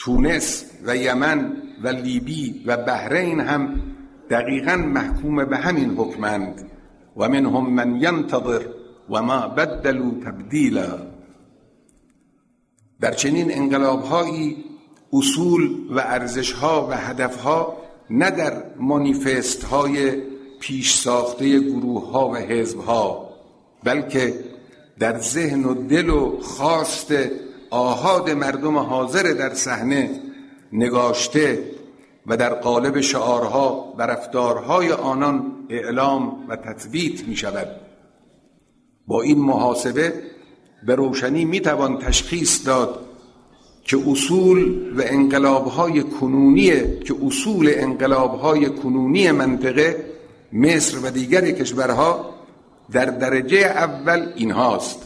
تونس و یمن و لیبی و بحرین هم دقیقاً محکوم به همین حکمند و منهم من ینتظر و ما بدلوا تبدیلا. در چنین انقلاب‌هایی اصول و ارزش‌ها و هدف‌ها نه در مانیفست‌های پیش ساخته گروه‌ها و حزب‌ها، بلکه در ذهن و دل و خواست آحاد مردم حاضر در صحنه نگاشته و در قالب شعارها و رفتارهای آنان اعلام و تثبیت می شود. با این محاسبه به روشنی می توان تشخیص داد که اصول انقلاب‌های کنونی منطقه مصر و دیگر کشورها در درجه اول اینهاست: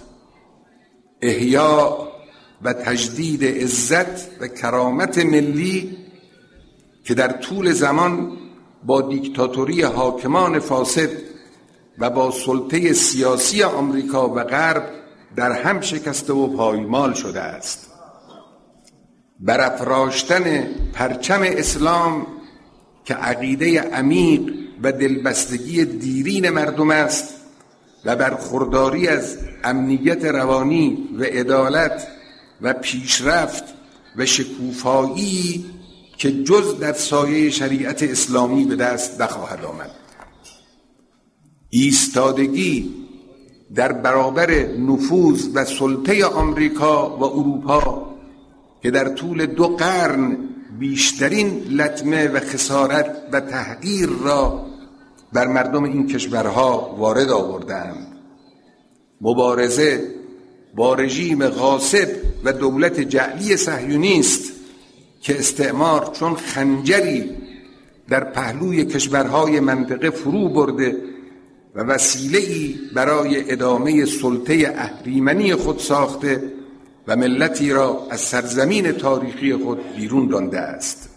احیاء و تجدید عزت و کرامت ملی که در طول زمان با دیکتاتوری حاکمان فاسد و با سلطه سیاسی آمریکا و غرب در هم شکسته و پایمال شده است. برافراشتن پرچم اسلام که عقیده عمیق و دلبستگی دیرین مردم است و برخورداری از امنیت روانی و عدالت و پیشرفت و شکوفایی که جز در سایه شریعت اسلامی به دست نخواهد آمد. ایستادگی در برابر نفوذ و سلطه آمریکا و اروپا که در طول 2 قرن بیشترین لطمه و خسارت و تحقیر را بر مردم این کشورها وارد آوردند. مبارزه با رژیم غاصب و دولت جعلی صهیونیست که استعمار چون خنجری در پهلوی کشورهای منطقه فرو برده و وسیله‌ای برای ادامه سلطه اهریمنی خود ساخته و ملتی را از سرزمین تاریخی خود بیرون رانده است.